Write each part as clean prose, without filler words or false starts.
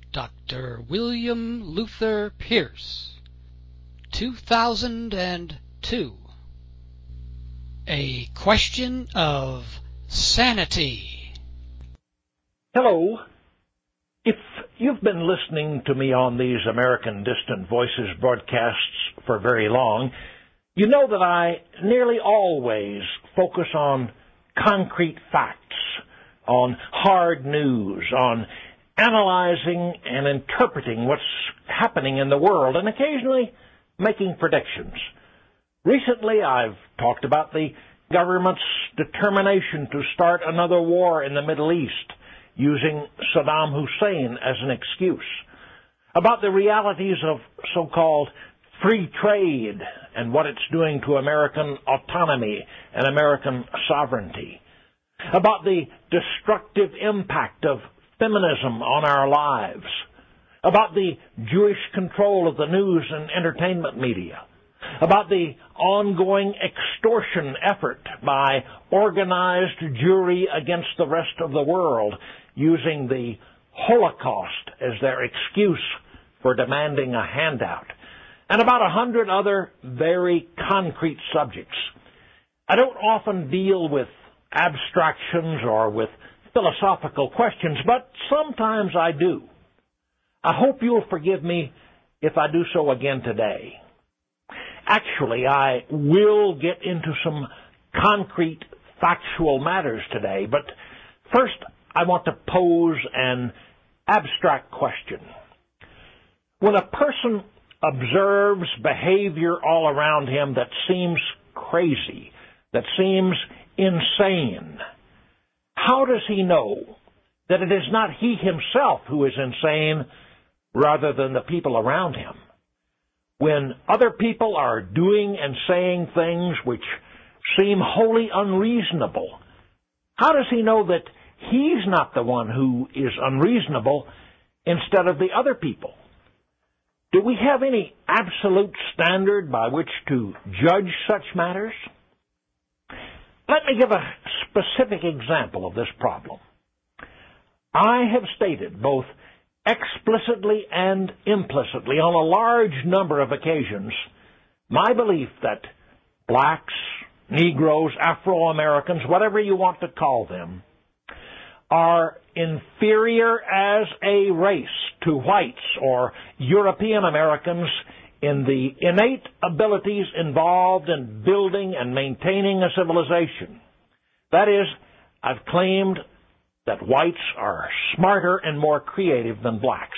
Dr. William Luther Pierce, 2002. A Question of Sanity. Hello. If you've been listening to me on these American Distant Voices broadcasts for very long, you know that I nearly always focus on concrete facts, on hard news, on analyzing and interpreting what's happening in the world, and occasionally making predictions. Recently, I've talked about the government's determination to start another war in the Middle East, using Saddam Hussein as an excuse, about the realities of so-called free trade and what it's doing to American autonomy and American sovereignty, about the destructive impact of feminism on our lives, about the Jewish control of the news and entertainment media, about the ongoing extortion effort by organized Jewry against the rest of the world, using the Holocaust as their excuse for demanding a handout, and about 100 other very concrete subjects. I don't often deal with abstractions or with philosophical questions, but sometimes I do. I hope you'll forgive me if I do so again today. Actually, I will get into some concrete, factual matters today, but first I want to pose an abstract question. When a person observes behavior all around him that seems crazy, that seems insane, how does he know that it is not he himself who is insane rather than the people around him? When other people are doing and saying things which seem wholly unreasonable, how does he know that he's not the one who is unreasonable instead of the other people? Do we have any absolute standard by which to judge such matters? Let me give a specific example of this problem. I have stated both explicitly and implicitly on a large number of occasions my belief that blacks, Negroes, Afro-Americans, whatever you want to call them, are inferior as a race to whites or European Americans in the innate abilities involved in building and maintaining a civilization. That is, I've claimed that whites are smarter and more creative than blacks.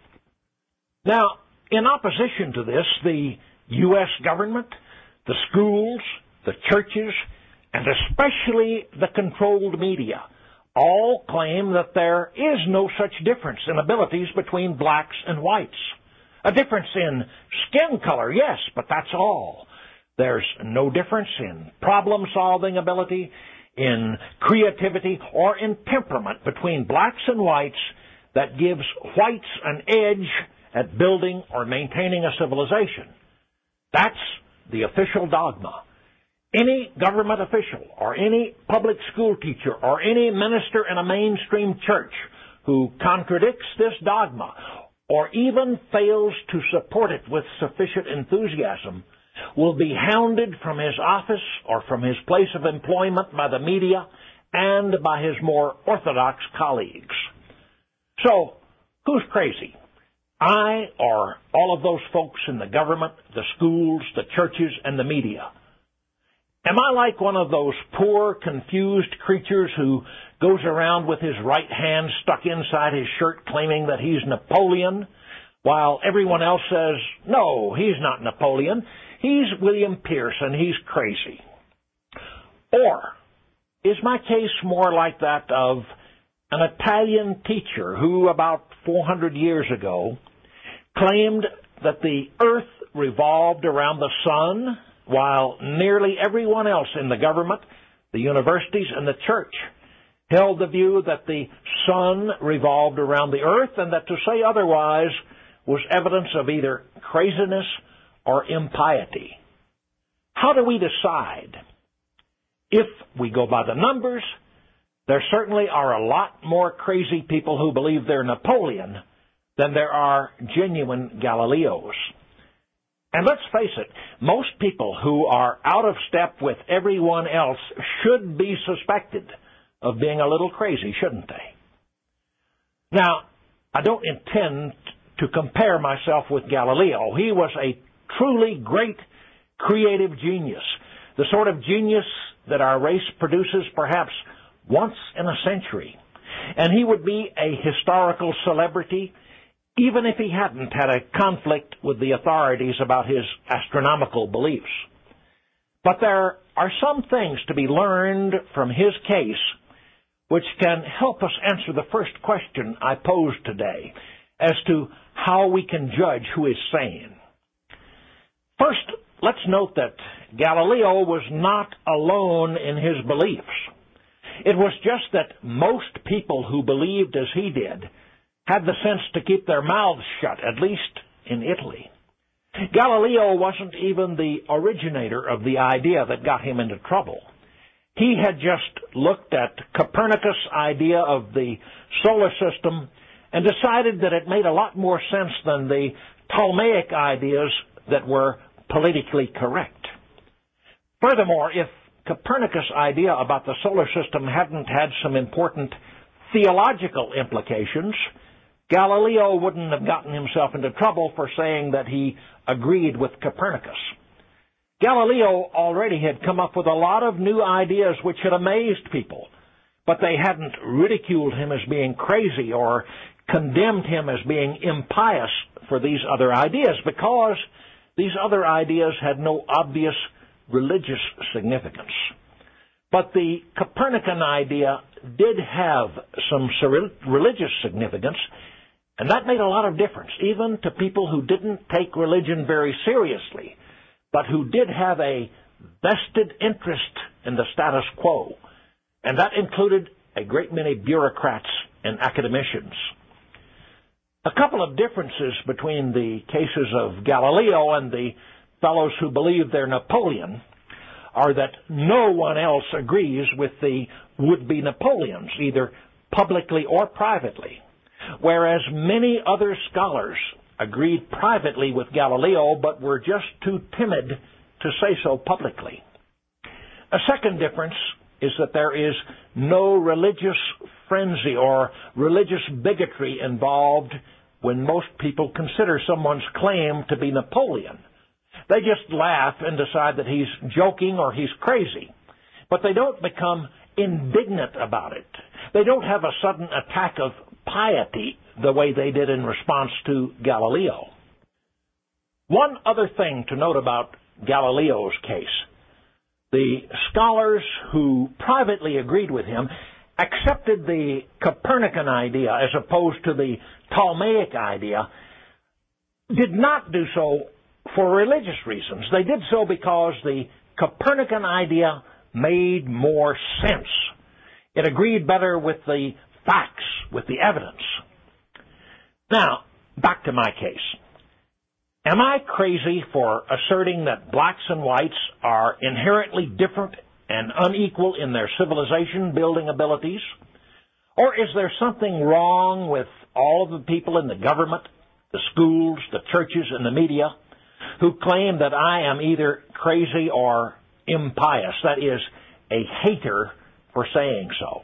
Now, in opposition to this, the U.S. government, the schools, the churches, and especially the controlled media all claim that there is no such difference in abilities between blacks and whites. A difference in skin color, yes, but that's all. There's no difference in problem-solving ability, in creativity, or in temperament between blacks and whites that gives whites an edge at building or maintaining a civilization. That's the official dogma. Any government official or any public school teacher or any minister in a mainstream church who contradicts this dogma or even fails to support it with sufficient enthusiasm will be hounded from his office or from his place of employment by the media and by his more orthodox colleagues. So, who's crazy? I or all of those folks in the government, the schools, the churches, and the media? Am I like one of those poor, confused creatures who goes around with his right hand stuck inside his shirt claiming that he's Napoleon, while everyone else says, no, he's not Napoleon, he's William Pierce and he's crazy? Or is my case more like that of an Italian teacher who, about 400 years ago, claimed that the earth revolved around the sun, while nearly everyone else in the government, the universities, and the church held the view that the sun revolved around the earth, and that to say otherwise was evidence of either craziness or impiety? How do we decide? If we go by the numbers, there certainly are a lot more crazy people who believe they're Napoleon than there are genuine Galileos. And let's face it, most people who are out of step with everyone else should be suspected of being a little crazy, shouldn't they? Now, I don't intend to compare myself with Galileo. He was a truly great creative genius, the sort of genius that our race produces perhaps once in a century. And he would be a historical celebrity even if he hadn't had a conflict with the authorities about his astronomical beliefs. But there are some things to be learned from his case which can help us answer the first question I posed today as to how we can judge who is sane. First, let's note that Galileo was not alone in his beliefs. It was just that most people who believed as he did had the sense to keep their mouths shut, at least in Italy. Galileo wasn't even the originator of the idea that got him into trouble. He had just looked at Copernicus' idea of the solar system and decided that it made a lot more sense than the Ptolemaic ideas that were politically correct. Furthermore, if Copernicus' idea about the solar system hadn't had some important theological implications, Galileo wouldn't have gotten himself into trouble for saying that he agreed with Copernicus. Galileo already had come up with a lot of new ideas which had amazed people, but they hadn't ridiculed him as being crazy or condemned him as being impious for these other ideas, because these other ideas had no obvious religious significance. But the Copernican idea did have some religious significance, and that made a lot of difference, even to people who didn't take religion very seriously, but who did have a vested interest in the status quo, and that included a great many bureaucrats and academicians. A couple of differences between the cases of Galileo and the fellows who believe they're Napoleon are that no one else agrees with the would-be Napoleons, either publicly or privately, whereas many other scholars agreed privately with Galileo but were just too timid to say so publicly. A second difference is that there is no religious frenzy or religious bigotry involved when most people consider someone's claim to be Napoleon. They just laugh and decide that he's joking or he's crazy. But they don't become indignant about it. They don't have a sudden attack of piety the way they did in response to Galileo. One other thing to note about Galileo's case. The scholars who privately agreed with him accepted the Copernican idea as opposed to the Ptolemaic idea, did not do so for religious reasons. They did so because the Copernican idea made more sense. It agreed better with the facts, with the evidence. Now, back to my case. Am I crazy for asserting that blacks and whites are inherently different and unequal in their civilization-building abilities? Or is there something wrong with all of the people in the government, the schools, the churches, and the media who claim that I am either crazy or impious, that is, a hater for saying so?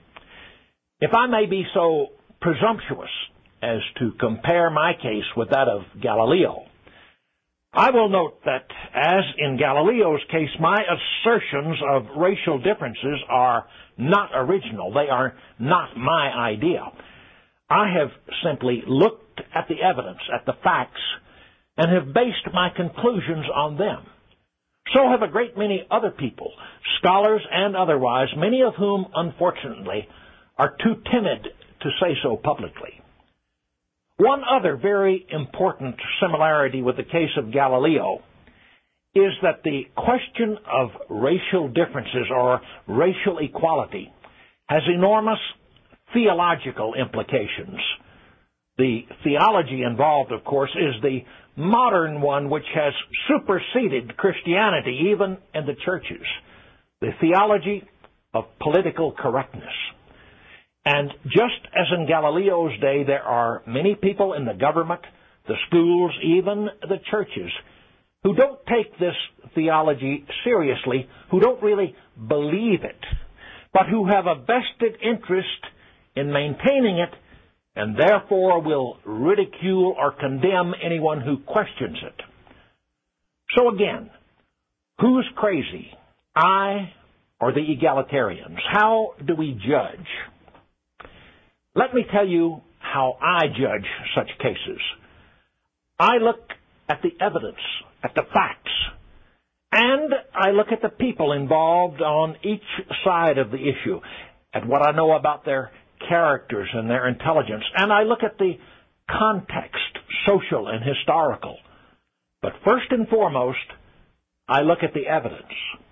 If I may be so presumptuous as to compare my case with that of Galileo, I will note that, as in Galileo's case, my assertions of racial differences are not original. They are not my idea. I have simply looked at the evidence, at the facts, and have based my conclusions on them. So have a great many other people, scholars and otherwise, many of whom, unfortunately, are too timid to say so publicly. One other very important similarity with the case of Galileo is that the question of racial differences or racial equality has enormous theological implications. The theology involved, of course, is the modern one which has superseded Christianity even in the churches, the theology of political correctness. And just as in Galileo's day, there are many people in the government, the schools, even the churches, who don't take this theology seriously, who don't really believe it, but who have a vested interest in maintaining it, and therefore will ridicule or condemn anyone who questions it. So again, who's crazy? I or the egalitarians? How do we judge? Let me tell you how I judge such cases. I look at the evidence, at the facts, and I look at the people involved on each side of the issue, at what I know about their characters and their intelligence, and I look at the context, social and historical. But first and foremost, I look at the evidence.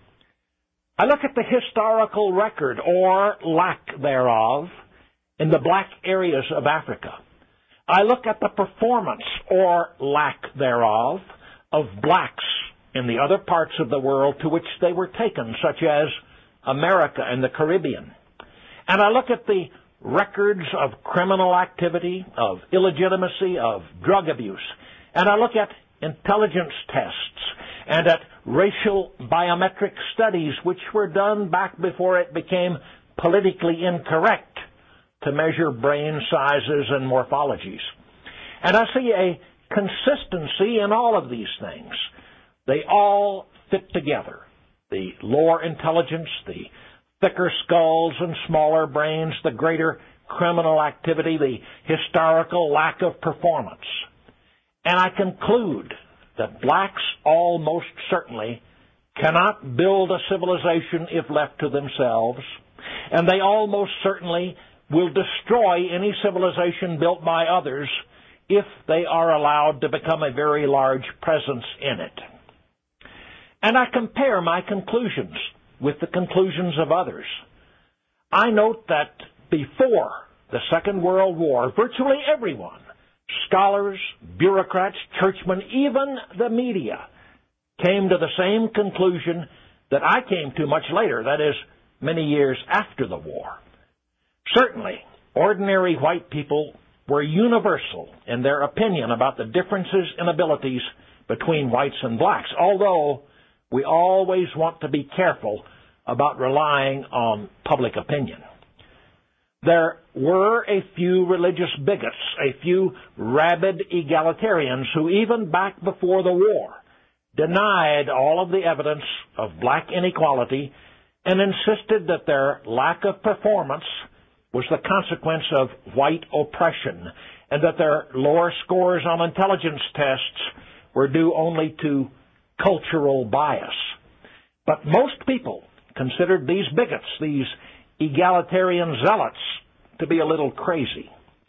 I look at the historical record, or lack thereof, in the black areas of Africa. I look at the performance, or lack thereof, of blacks in the other parts of the world to which they were taken, such as America and the Caribbean. And I look at the records of criminal activity, of illegitimacy, of drug abuse. And I look at intelligence tests and at racial biometric studies which were done back before it became politically incorrect to measure brain sizes and morphologies. And I see a consistency in all of these things. They all fit together. The lower intelligence, the thicker skulls and smaller brains, the greater criminal activity, the historical lack of performance. And I conclude that blacks almost certainly cannot build a civilization if left to themselves, and they almost certainly will destroy any civilization built by others if they are allowed to become a very large presence in it. And I compare my conclusions with the conclusions of others. I note that before the Second World War, virtually everyone, scholars, bureaucrats, churchmen, even the media, came to the same conclusion that I came to much later, that is, many years after the war. Certainly, ordinary white people were universal in their opinion about the differences in abilities between whites and blacks, although we always want to be careful about relying on public opinion. There were a few religious bigots, a few rabid egalitarians who even back before the war denied all of the evidence of black inequality and insisted that their lack of performance was the consequence of white oppression and that their lower scores on intelligence tests were due only to cultural bias. But most people considered these bigots, these egalitarian zealots, to be a little crazy.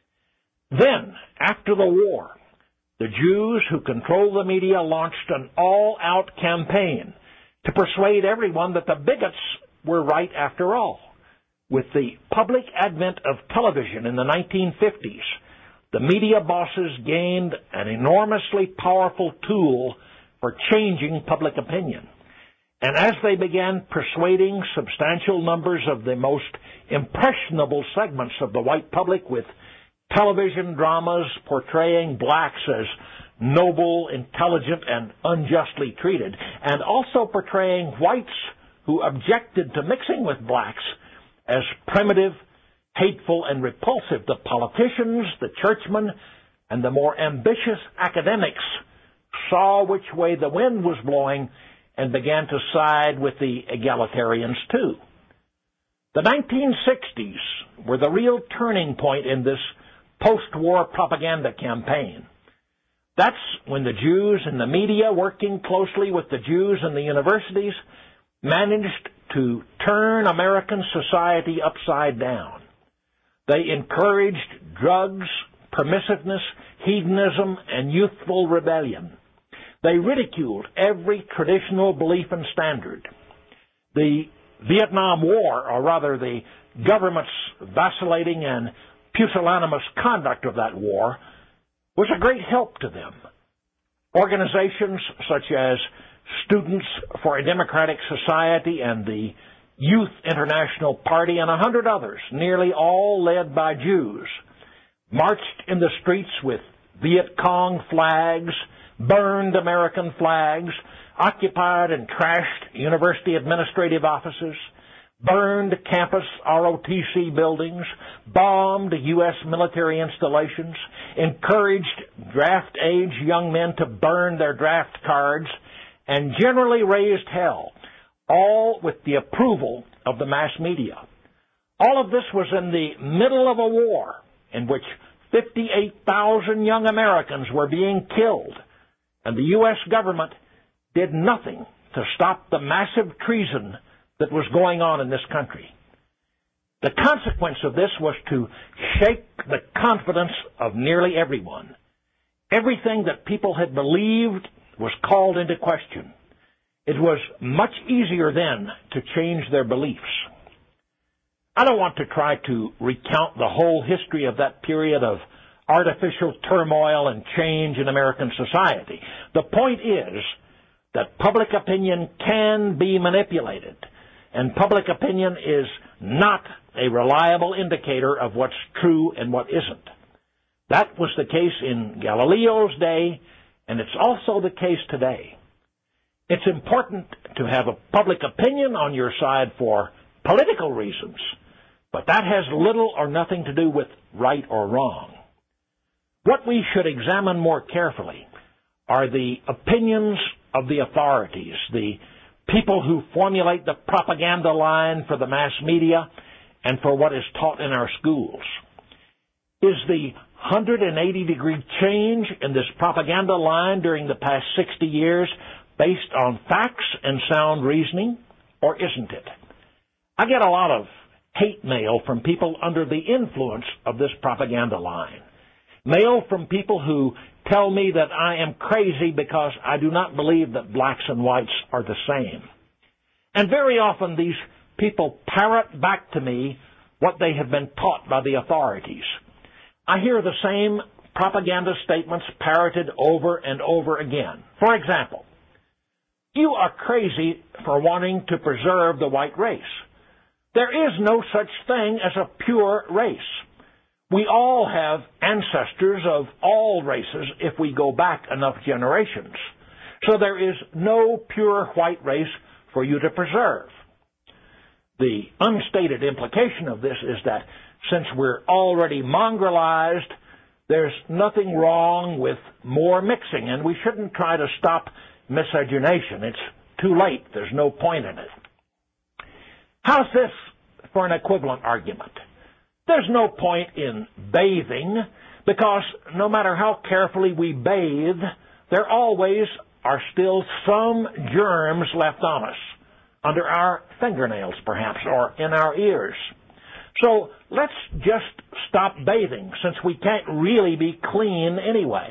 Then, after the war, the Jews who controlled the media launched an all-out campaign to persuade everyone that the bigots were right after all. With the public advent of television in the 1950s, the media bosses gained an enormously powerful tool for changing public opinion. And as they began persuading substantial numbers of the most impressionable segments of the white public with television dramas portraying blacks as noble, intelligent, and unjustly treated, and also portraying whites who objected to mixing with blacks as primitive, hateful, and repulsive, the politicians, the churchmen, and the more ambitious academics saw which way the wind was blowing and began to side with the egalitarians too. The 1960s were the real turning point in this post-war propaganda campaign. That's when the Jews in the media, working closely with the Jews in the universities, managed to turn American society upside down. They encouraged drugs, permissiveness, hedonism, and youthful rebellion. They ridiculed every traditional belief and standard. The Vietnam War, or rather the government's vacillating and pusillanimous conduct of that war, was a great help to them. Organizations such as Students for a Democratic Society and the Youth International Party, and 100 others, nearly all led by Jews, marched in the streets with Viet Cong flags, burned American flags, occupied and trashed university administrative offices, burned campus ROTC buildings, bombed U.S. military installations, encouraged draft-age young men to burn their draft cards, and generally raised hell, all with the approval of the mass media. All of this was in the middle of a war in which 58,000 young Americans were being killed, and the U.S. government did nothing to stop the massive treason that was going on in this country. The consequence of this was to shake the confidence of nearly everyone. Everything that people had believed was called into question. It was much easier then to change their beliefs. I don't want to try to recount the whole history of that period of artificial turmoil and change in American society. The point is that public opinion can be manipulated, and public opinion is not a reliable indicator of what's true and what isn't. That was the case in Galileo's day, and it's also the case today. It's important to have a public opinion on your side for political reasons, but that has little or nothing to do with right or wrong. What we should examine more carefully are the opinions of the authorities, the people who formulate the propaganda line for the mass media and for what is taught in our schools. Is the 180-degree change in this propaganda line during the past 60 years based on facts and sound reasoning, or isn't it? I get a lot of hate mail from people under the influence of this propaganda line. Mail from people who tell me that I am crazy because I do not believe that blacks and whites are the same. And very often these people parrot back to me what they have been taught by the authorities. I hear the same propaganda statements parroted over and over again. For example, you are crazy for wanting to preserve the white race. There is no such thing as a pure race. We all have ancestors of all races if we go back enough generations. So there is no pure white race for you to preserve. The unstated implication of this is that since we're already mongrelized, there's nothing wrong with more mixing, and we shouldn't try to stop miscegenation. It's too late. There's no point in it. How's this for an equivalent argument? There's no point in bathing because no matter how carefully we bathe, there always are still some germs left on us, under our fingernails perhaps, or in our ears. So let's just stop bathing since we can't really be clean anyway.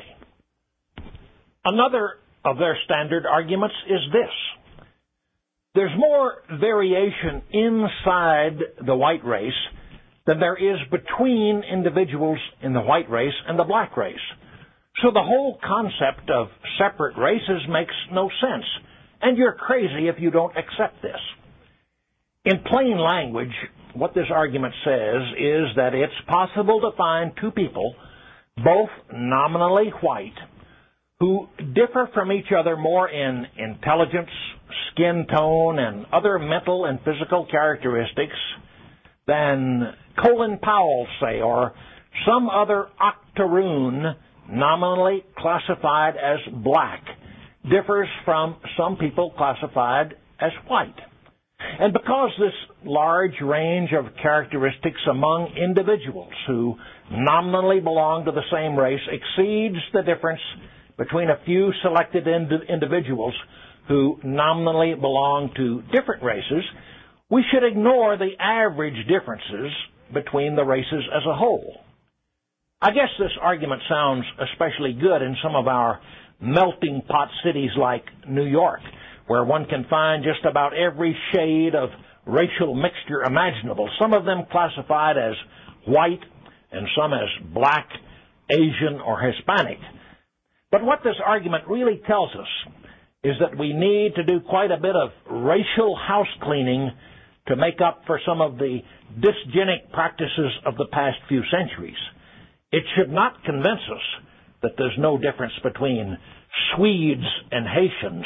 Another of their standard arguments is this. There's more variation inside the white race than there is between individuals in the white race and the black race. So the whole concept of separate races makes no sense, and you're crazy if you don't accept this. In plain language, what this argument says is that it's possible to find two people, both nominally white, who differ from each other more in intelligence, skin tone, and other mental and physical characteristics than Colin Powell, say, or some other octoroon nominally classified as black differs from some people classified as white. And because this large range of characteristics among individuals who nominally belong to the same race exceeds the difference between a few selected individuals who nominally belong to different races, we should ignore the average differences between the races as a whole. I guess this argument sounds especially good in some of our melting pot cities like New York, where one can find just about every shade of racial mixture imaginable, some of them classified as white and some as black, Asian, or Hispanic. But what this argument really tells us is that we need to do quite a bit of racial house cleaning to make up for some of the dysgenic practices of the past few centuries. It should not convince us that there's no difference between Swedes and Haitians.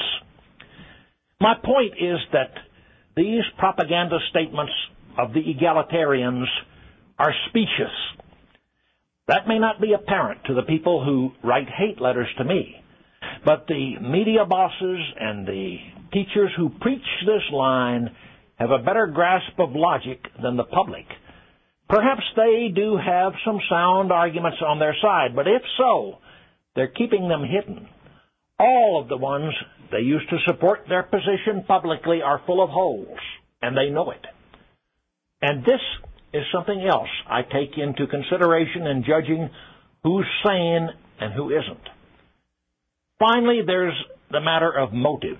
My point is that these propaganda statements of the egalitarians are specious. That may not be apparent to the people who write hate letters to me, but the media bosses and the teachers who preach this line have a better grasp of logic than the public. Perhaps they do have some sound arguments on their side, but if so, they're keeping them hidden. All of the ones they use to support their position publicly are full of holes, and they know it. And this is something else I take into consideration in judging who's sane and who isn't. Finally, there's the matter of motive.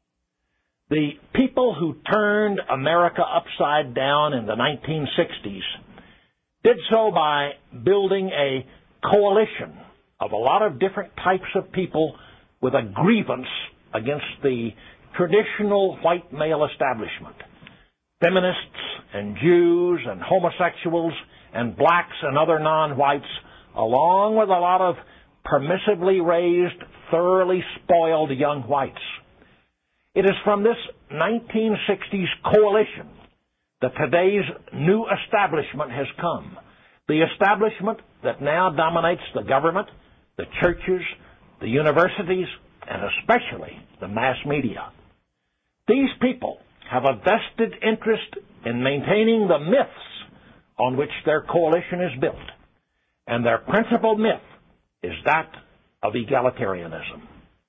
The people who turned America upside down in the 1960s did so by building a coalition of a lot of different types of people with a grievance against the traditional white male establishment. Feminists and Jews and homosexuals and blacks and other non-whites, along with a lot of permissively raised, thoroughly spoiled young whites. It is from this 1960s coalition that today's new establishment has come. The establishment that now dominates the government, the churches, the universities, and especially the mass media. These people have a vested interest in maintaining the myths on which their coalition is built. And their principal myth is that of egalitarianism.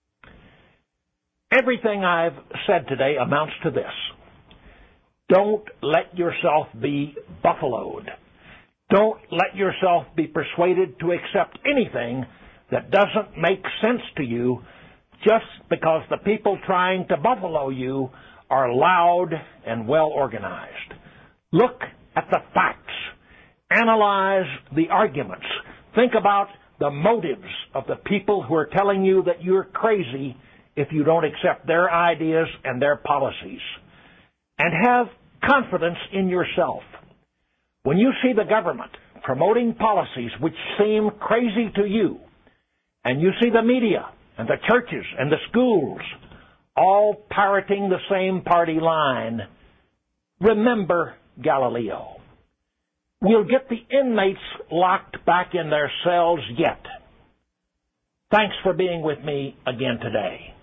Everything I've said today amounts to this. Don't let yourself be buffaloed. Don't let yourself be persuaded to accept anything that doesn't make sense to you just because the people trying to buffalo you are loud and well organized. Look at the facts. Analyze the arguments. Think about the motives of the people who are telling you that you're crazy if you don't accept their ideas and their policies. And have confidence in yourself. When you see the government promoting policies which seem crazy to you, and you see the media and the churches and the schools all parroting the same party line, remember Galileo. We'll get the inmates locked back in their cells yet. Thanks for being with me again today.